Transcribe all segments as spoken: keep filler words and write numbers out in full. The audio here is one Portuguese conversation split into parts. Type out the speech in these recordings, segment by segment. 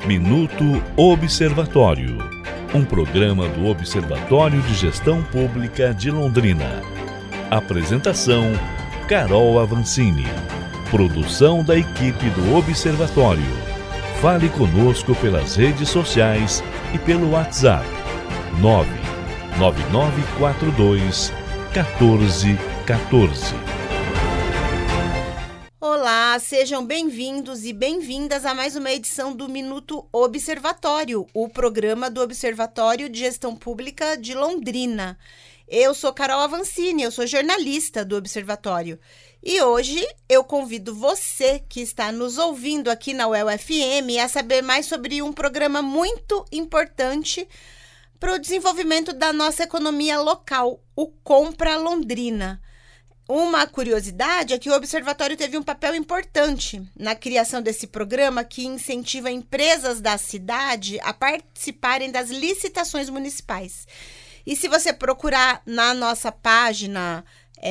Minuto Observatório, um programa do Observatório de Gestão Pública de Londrina. Apresentação: Carol Avancini. Produção da equipe do Observatório. Fale conosco pelas redes sociais e pelo WhatsApp nove nove nove quatro dois um quatro um quatro. Olá, sejam bem-vindos e bem-vindas a mais uma edição do Minuto Observatório, o programa do Observatório de Gestão Pública de Londrina. Eu sou Carol Avancini, eu sou jornalista do Observatório. E hoje eu convido você que está nos ouvindo aqui na U E L F M a saber mais sobre um programa muito importante para o desenvolvimento da nossa economia local, o Compra Londrina. Uma curiosidade é que o Observatório teve um papel importante na criação desse programa que incentiva empresas da cidade a participarem das licitações municipais. E se você procurar na nossa página,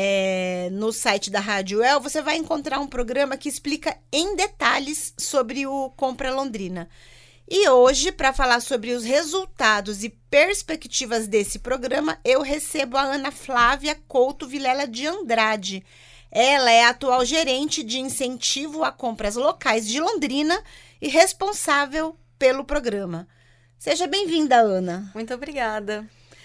é, no site da Rádio U E L, você vai encontrar um programa que explica em detalhes sobre o Compra Londrina. E hoje, para falar sobre os resultados e perspectivas desse programa, eu recebo a Ana Flávia Couto Vilela de Andrade. Ela é a atual gerente de incentivo a compras locais de Londrina e responsável pelo programa. Seja bem-vinda, Ana. Muito obrigada.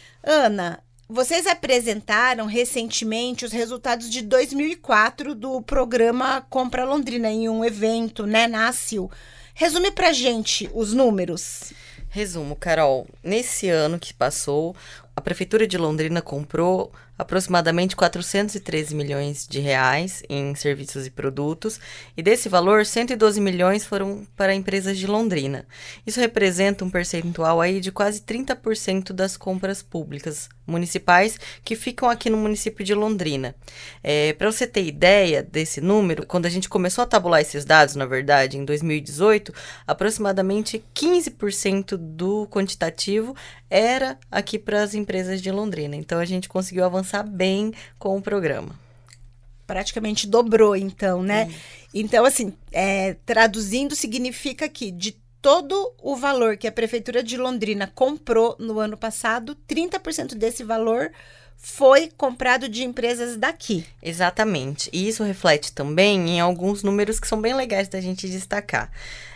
Ana, vocês apresentaram recentemente os resultados de dois mil e quatro do programa Compra Londrina em um evento, né, na A C I L. Resume pra gente os números. Resumo, Carol. Nesse ano que passou, a Prefeitura de Londrina comprou aproximadamente quatrocentos e treze milhões de reais em serviços e produtos, e desse valor, cento e doze milhões foram para empresas de Londrina. Isso representa um percentual aí de quase trinta por cento das compras públicas municipais que ficam aqui no município de Londrina. É, para você ter ideia desse número, quando a gente começou a tabular esses dados, na verdade, em dois mil e dezoito, aproximadamente quinze por cento do quantitativo era aqui para as empresas de Londrina. Então, a gente conseguiu avançar bem com o programa. Praticamente dobrou, então, né? Hum. Então, assim, é, traduzindo, significa que de todo o valor que a Prefeitura de Londrina comprou no ano passado, trinta por cento desse valor foi comprado de empresas daqui. Exatamente. E isso reflete também em alguns números que são bem legais da gente destacar.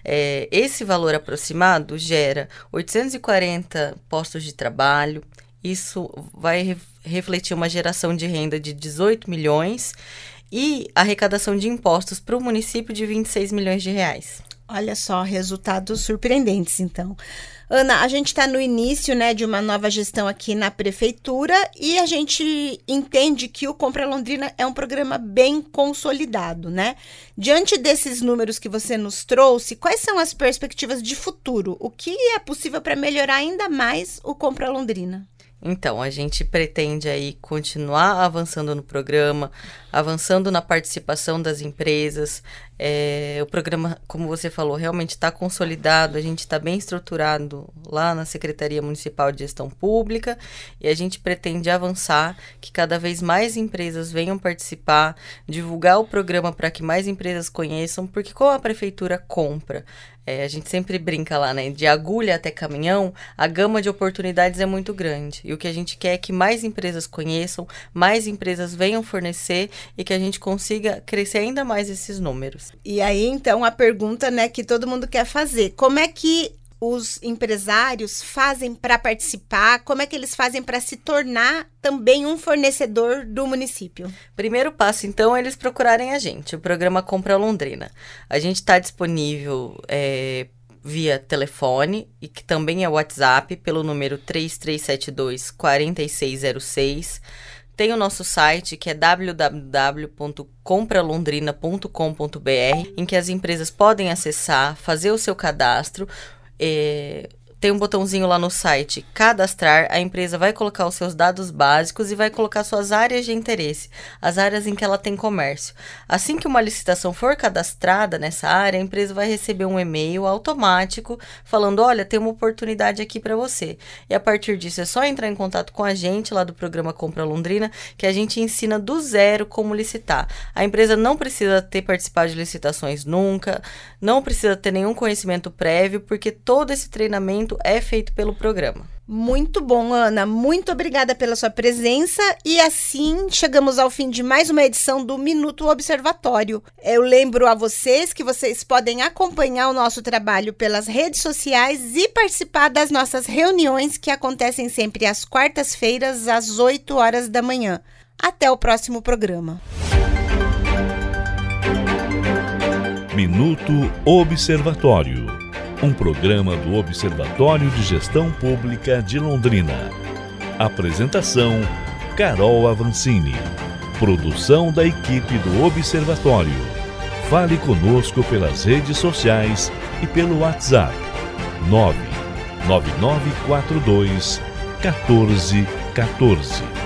É, esse valor aproximado gera oitocentos e quarenta postos de trabalho. Isso vai re- refletir uma geração de renda de dezoito milhões e arrecadação de impostos para o município de vinte e seis milhões de reais. Olha só, resultados surpreendentes, então. Ana, a gente está no início, né, de uma nova gestão aqui na Prefeitura e a gente entende que o Compra Londrina é um programa bem consolidado, né? Diante desses números que você nos trouxe, quais são as perspectivas de futuro? O que é possível para melhorar ainda mais o Compra Londrina? Então, a gente pretende aí continuar avançando no programa, avançando na participação das empresas. É, o programa, como você falou, realmente está consolidado, a gente está bem estruturado lá na Secretaria Municipal de Gestão Pública e a gente pretende avançar, que cada vez mais empresas venham participar, divulgar o programa para que mais empresas conheçam, porque como a Prefeitura compra, É, a gente sempre brinca lá, né? De agulha até caminhão, a gama de oportunidades é muito grande. E o que a gente quer é que mais empresas conheçam, mais empresas venham fornecer e que a gente consiga crescer ainda mais esses números. E aí, então, a pergunta, né, que todo mundo quer fazer. Como é que os empresários fazem para participar? Como é que eles fazem para se tornar também um fornecedor do município? Primeiro passo, então, é eles procurarem a gente, o programa Compra Londrina. A gente está disponível é, via telefone e que também é WhatsApp pelo número três três sete dois, quatro seis zero seis. Tem o nosso site, que é w w w ponto compra londrina ponto com ponto b r, em que as empresas podem acessar, fazer o seu cadastro, É, tem um botãozinho lá no site, cadastrar, a empresa vai colocar os seus dados básicos e vai colocar suas áreas de interesse, as áreas em que ela tem comércio. Assim que uma licitação for cadastrada nessa área, a empresa vai receber um e-mail automático falando, olha, tem uma oportunidade aqui para você. E a partir disso é só entrar em contato com a gente lá do programa Compra Londrina, que a gente ensina do zero como licitar. A empresa não precisa ter participado de licitações nunca, não precisa ter nenhum conhecimento prévio, porque todo esse treinamento é feito pelo programa. Muito bom, Ana. Muito obrigada pela sua presença. E assim chegamos ao fim de mais uma edição do Minuto Observatório. Eu lembro a vocês que vocês podem acompanhar o nosso trabalho pelas redes sociais e participar das nossas reuniões que acontecem sempre às quartas-feiras, às oito horas da manhã. Até o próximo programa. Minuto Observatório, um programa do Observatório de Gestão Pública de Londrina. Apresentação, Carol Avancini. Produção da equipe do Observatório. Fale conosco pelas redes sociais e pelo WhatsApp nove nove nove quatro dois um quatro um quatro.